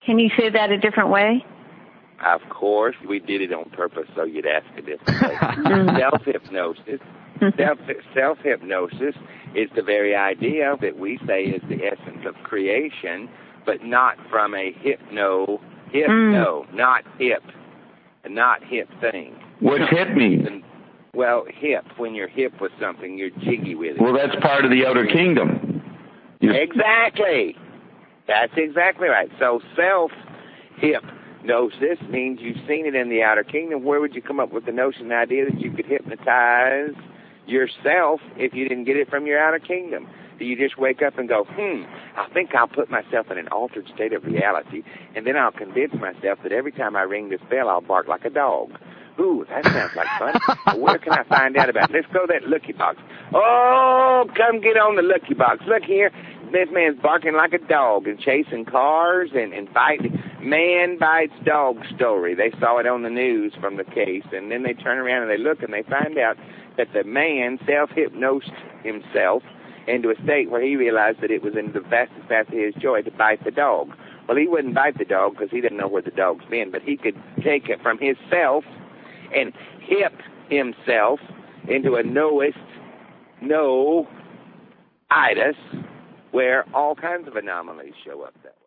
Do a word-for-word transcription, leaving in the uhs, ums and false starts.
Can you say that a different way? Of course, we did it on purpose so you'd ask a different way. Self-hypnosis. Self, self-hypnosis is the very idea that we say is the essence of creation, but not from a hypno, hypno, mm. not hip, not hip thing. What's hip mean? And, well, hip, when you're hip with something, you're jiggy with it. Well, that's part of the outer kingdom. You're... Exactly. That's exactly right. So self-hypnosis means you've seen it in the outer kingdom. Where would you come up with the notion, the idea that you could hypnotize yourself if you didn't get it from your outer kingdom? Do you just wake up and go, hmm, I think I'll put myself in an altered state of reality, and then I'll convince myself that every time I ring this bell, I'll bark like a dog. Ooh, that sounds like fun. Where can I find out about it? Let's go to that Lucky Box. Oh, come get on the Lucky Box. Look here. This man's barking like a dog and chasing cars and, and fighting. Man bites dog story. They saw it on the news from the case, and then they turn around and they look and they find out that the man self-hypnosed himself into a state where he realized that it was in the vastest path of his joy to bite the dog. Well, he wouldn't bite the dog because he didn't know where the dog's been, but he could take it from his self and hip himself into a knowist, no-itis, where all kinds of anomalies show up there.